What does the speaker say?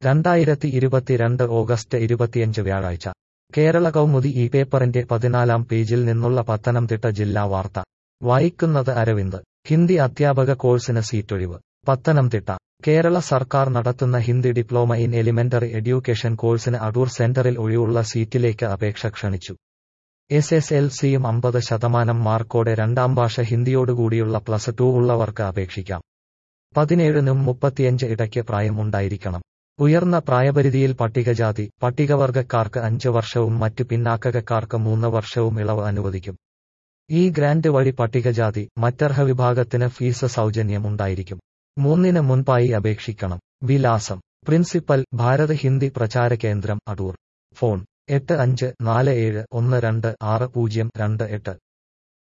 2022 August 25 വ്യാഴാഴ്ച കേരള കൗമുദി ഈ പേപ്പറിന്റെ 14-ാം പേജിൽ നിന്നുള്ള പത്തനംതിട്ട ജില്ലാ വാർത്ത വായിക്കുന്നത് അരവിന്ദ്. ഹിന്ദി അധ്യാപക കോഴ്സിന് സീറ്റൊഴിവ്. പത്തനംതിട്ട കേരള സർക്കാർ നടത്തുന്ന Hindi diploma in elementary education കോഴ്സിന് അടൂർ സെന്ററിൽ ഒഴിവുള്ള സീറ്റിലേക്ക് അപേക്ഷ ക്ഷണിച്ചു. SSLCയും 50% മാർക്കോടെ രണ്ടാം ഭാഷ ഹിന്ദിയോടുകൂടിയുള്ള +2 ഉള്ളവർക്ക് അപേക്ഷിക്കാം. 17-നും 35 ഇടയ്ക്ക് പ്രായം ഉണ്ടായിരിക്കണം. ഉയർന്ന പ്രായപരിധിയിൽ പട്ടികജാതി പട്ടികവർഗക്കാർക്ക് 5 വർഷവും മറ്റ് പിന്നാക്കക്കാർക്ക് 3 വർഷവും ഇളവ് അനുവദിക്കും. ഈ ഗ്രാന്റ് വഴി പട്ടികജാതി മറ്റർഹ വിഭാഗത്തിന് ഫീസ് സൗജന്യം ഉണ്ടായിരിക്കും. 3-ന് മുൻപായി അപേക്ഷിക്കണം. വിലാസം: പ്രിൻസിപ്പൽ, ഭാരത് ഹിന്ദി പ്രചാര കേന്ദ്രം, അടൂർ. ഫോൺ: 8547126028.